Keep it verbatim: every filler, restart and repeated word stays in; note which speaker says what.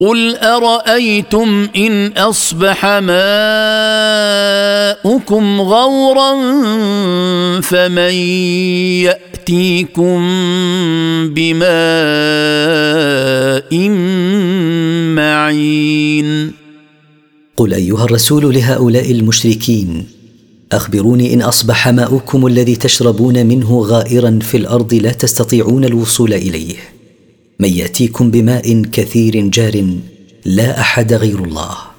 Speaker 1: قل أرأيتم إن أصبح ماؤكم غورا فمن يأتيكم بماء معين.
Speaker 2: قل أيها الرسول لهؤلاء المشركين: أخبروني إن أصبح ماؤكم الذي تشربون منه غائرا في الأرض لا تستطيعون الوصول إليه، من يأتيكم بماء كثير جار لا أحد غير الله.